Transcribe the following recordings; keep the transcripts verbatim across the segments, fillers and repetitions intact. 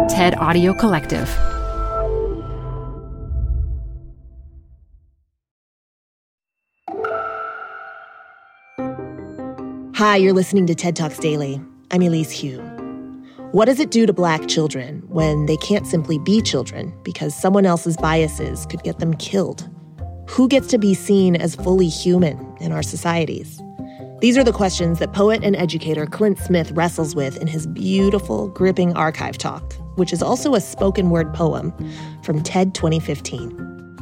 TED Audio Collective. Hi, you're listening to TED Talks Daily. I'm Elise Hu. What does it do to Black children when they can't simply be children because someone else's biases could get them killed? Who gets to be seen as fully human in our societies? These are the questions that poet and educator Clint Smith wrestles with in his beautiful, gripping archive talk, which is also a spoken word poem from TED twenty fifteen.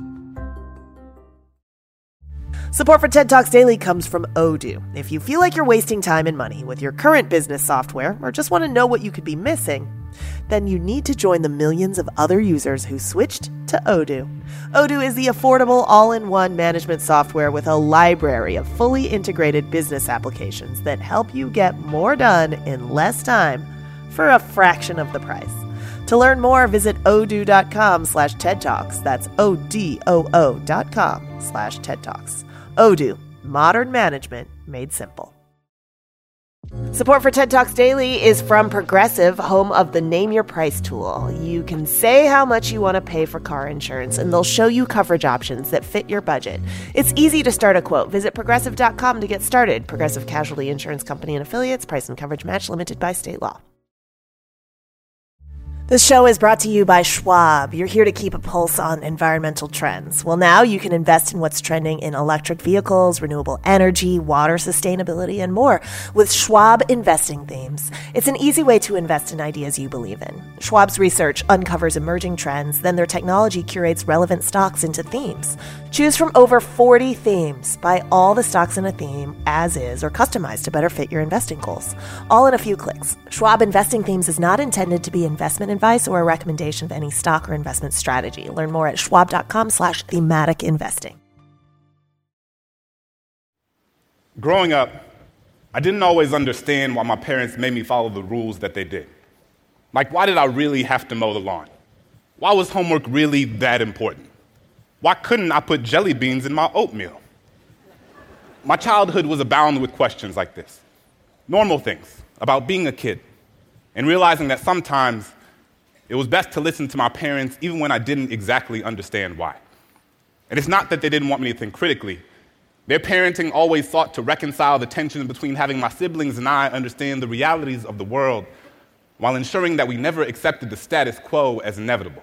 Support for TED Talks Daily comes from Odoo. If you feel like you're wasting time and money with your current business software or just want to know what you could be missing, then you need to join the millions of other users who switched to Odoo. Odoo is the affordable all-in-one management software with a library of fully integrated business applications that help you get more done in less time for a fraction of the price. To learn more, visit odoo.com slash TED Talks. That's O-D-O-O dot com slash TED Talks. Odoo, modern management made simple. Support for TED Talks Daily is from Progressive, home of the Name Your Price tool. You can say how much you want to pay for car insurance, and they'll show you coverage options that fit your budget. It's easy to start a quote. Visit progressive dot com to get started. Progressive Casualty Insurance Company and Affiliates. Price and coverage match limited by state law. This show is brought to you by Schwab. You're here to keep a pulse on environmental trends. Well, now you can invest in what's trending in electric vehicles, renewable energy, water sustainability, and more with Schwab Investing Themes. It's an easy way to invest in ideas you believe in. Schwab's research uncovers emerging trends, then their technology curates relevant stocks into themes. Choose from over forty themes. Buy all the stocks in a theme as is or customized to better fit your investing goals. All in a few clicks. Schwab Investing Themes is not intended to be investment advice or a recommendation of any stock or investment strategy. Learn more at schwab.com slash thematic investing. Growing up, I didn't always understand why my parents made me follow the rules that they did. Like, why did I really have to mow the lawn? Why was homework really that important? Why couldn't I put jelly beans in my oatmeal? My childhood was abound with questions like this. Normal things about being a kid and realizing that sometimes it was best to listen to my parents even when I didn't exactly understand why. And it's not that they didn't want me to think critically. Their parenting always sought to reconcile the tension between having my siblings and I understand the realities of the world while ensuring that we never accepted the status quo as inevitable.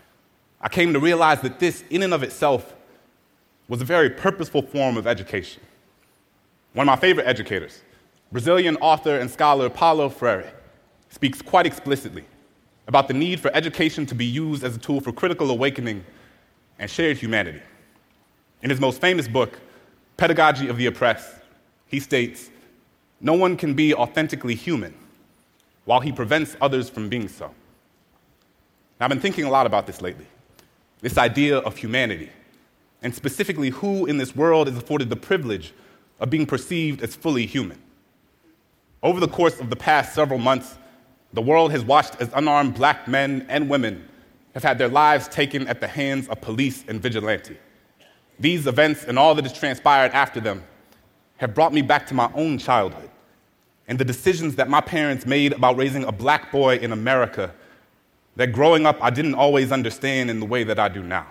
I came to realize that this, in and of itself, was a very purposeful form of education. One of my favorite educators, Brazilian author and scholar Paulo Freire, speaks quite explicitly about the need for education to be used as a tool for critical awakening and shared humanity. In his most famous book, Pedagogy of the Oppressed, he states, "No one can be authentically human while he prevents others from being so." Now, I've been thinking a lot about this lately, this idea of humanity, and specifically who in this world is afforded the privilege of being perceived as fully human. Over the course of the past several months, the world has watched as unarmed black men and women have had their lives taken at the hands of police and vigilante. These events and all that has transpired after them have brought me back to my own childhood and the decisions that my parents made about raising a black boy in America that growing up I didn't always understand in the way that I do now.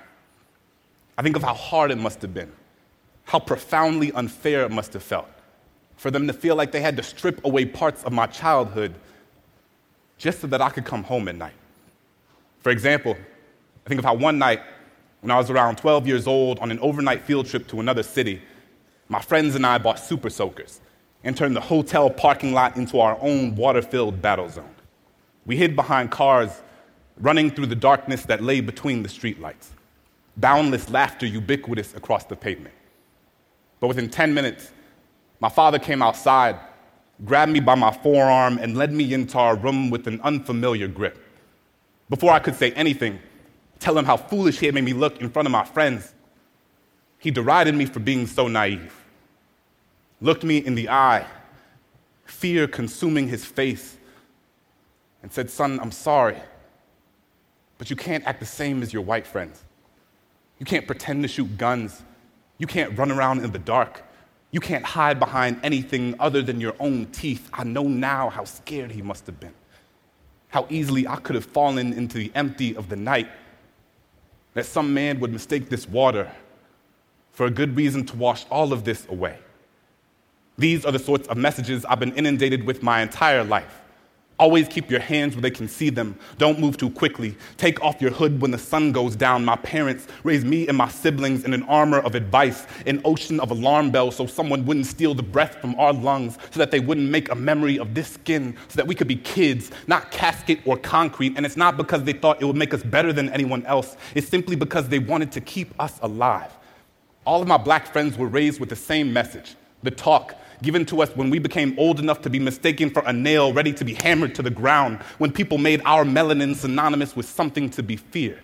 I think of how hard it must have been, how profoundly unfair it must have felt for them to feel like they had to strip away parts of my childhood just so that I could come home at night. For example, I think of how one night, when I was around twelve years old on an overnight field trip to another city, my friends and I bought super soakers and turned the hotel parking lot into our own water-filled battle zone. We hid behind cars, running through the darkness that lay between the streetlights. Boundless laughter ubiquitous across the pavement. But within ten minutes, my father came outside, grabbed me by my forearm, and led me into our room with an unfamiliar grip. Before I could say anything, tell him how foolish he had made me look in front of my friends, he derided me for being so naive, looked me in the eye, fear consuming his face, and said, "Son, I'm sorry, but you can't act the same as your white friends. You can't pretend to shoot guns. You can't run around in the dark. You can't hide behind anything other than your own teeth." I know now how scared he must have been. how easily I could have fallen into the empty of the night, that some man would mistake this water for a good reason to wash all of this away. These are the sorts of messages I've been inundated with my entire life. Always keep your hands where they can see them. Don't move too quickly. Take off your hood when the sun goes down. My parents raised me and my siblings in an armor of advice, an ocean of alarm bells so someone wouldn't steal the breath from our lungs, so that they wouldn't make a memory of this skin, so that we could be kids, not casket or concrete. And it's not because they thought it would make us better than anyone else. It's simply because they wanted to keep us alive. All of my black friends were raised with the same message, the talk given to us when we became old enough to be mistaken for a nail ready to be hammered to the ground, when people made our melanin synonymous with something to be feared.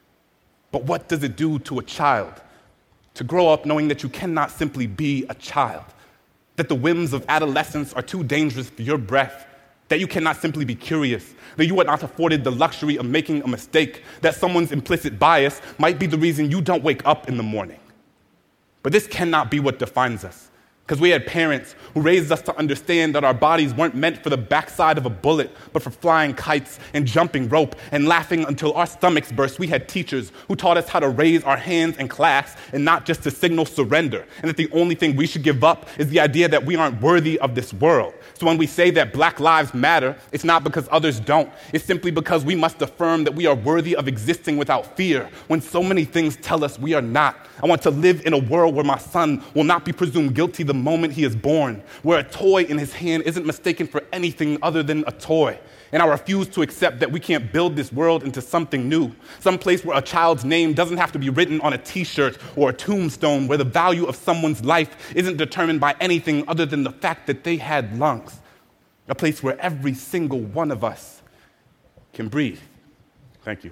But what does it do to a child to grow up knowing that you cannot simply be a child, that the whims of adolescence are too dangerous for your breath, that you cannot simply be curious, that you are not afforded the luxury of making a mistake, that someone's implicit bias might be the reason you don't wake up in the morning? But this cannot be what defines us. Because we had parents who raised us to understand that our bodies weren't meant for the backside of a bullet, but for flying kites and jumping rope and laughing until our stomachs burst. We had teachers who taught us how to raise our hands in class and not just to signal surrender, and that the only thing we should give up is the idea that we aren't worthy of this world. So when we say that Black lives matter, it's not because others don't. It's simply because we must affirm that we are worthy of existing without fear, when so many things tell us we are not. I want to live in a world where my son will not be presumed guilty the moment he is born, where a toy in his hand isn't mistaken for anything other than a toy. And I refuse to accept that we can't build this world into something new, some place where a child's name doesn't have to be written on a t-shirt or a tombstone, where the value of someone's life isn't determined by anything other than the fact that they had lungs, a place where every single one of us can breathe. Thank you.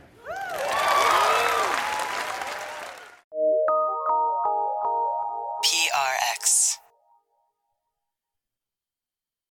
P R X.